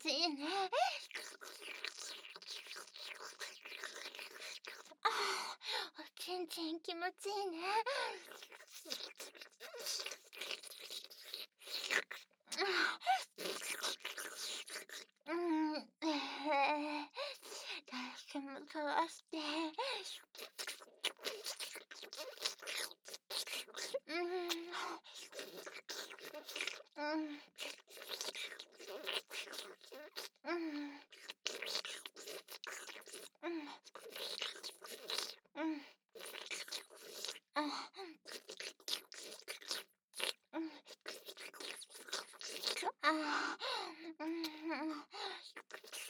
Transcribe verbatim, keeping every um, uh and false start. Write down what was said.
ちいいね。ああ、おちんちん気持ちいいね。うん、ええ。私もそうして。うん。うん。うん。うん。うん。あ、うん。ああ、うんうん。